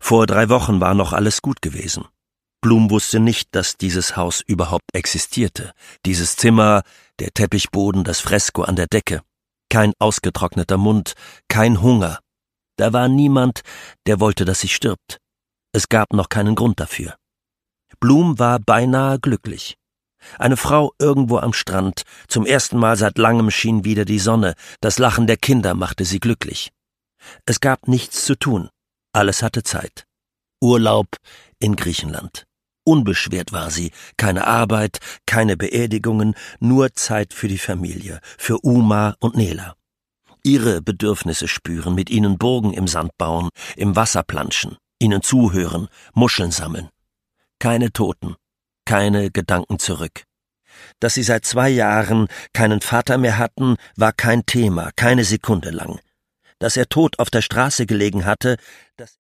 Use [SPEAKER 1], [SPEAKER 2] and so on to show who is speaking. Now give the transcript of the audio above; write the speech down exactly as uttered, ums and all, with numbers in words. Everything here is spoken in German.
[SPEAKER 1] Vor drei Wochen war noch alles gut gewesen. Blum wusste nicht, dass dieses Haus überhaupt existierte. Dieses Zimmer, der Teppichboden, das Fresko an der Decke. Kein ausgetrockneter Mund, kein Hunger. Da war niemand, der wollte, dass sie stirbt. Es gab noch keinen Grund dafür. Blum war beinahe glücklich. Eine Frau irgendwo am Strand, zum ersten Mal seit langem schien wieder die Sonne, das Lachen der Kinder machte sie glücklich. Es gab nichts zu tun, alles hatte Zeit. Urlaub in Griechenland. Unbeschwert war sie, keine Arbeit, keine Beerdigungen, nur Zeit für die Familie, für Uma und Nela. Ihre Bedürfnisse spüren, mit ihnen Burgen im Sand bauen, im Wasser planschen, ihnen zuhören, Muscheln sammeln. Keine Toten, keine Gedanken zurück. Dass sie seit zwei Jahren keinen Vater mehr hatten, war kein Thema, keine Sekunde lang. Dass er tot auf der Straße gelegen hatte, dass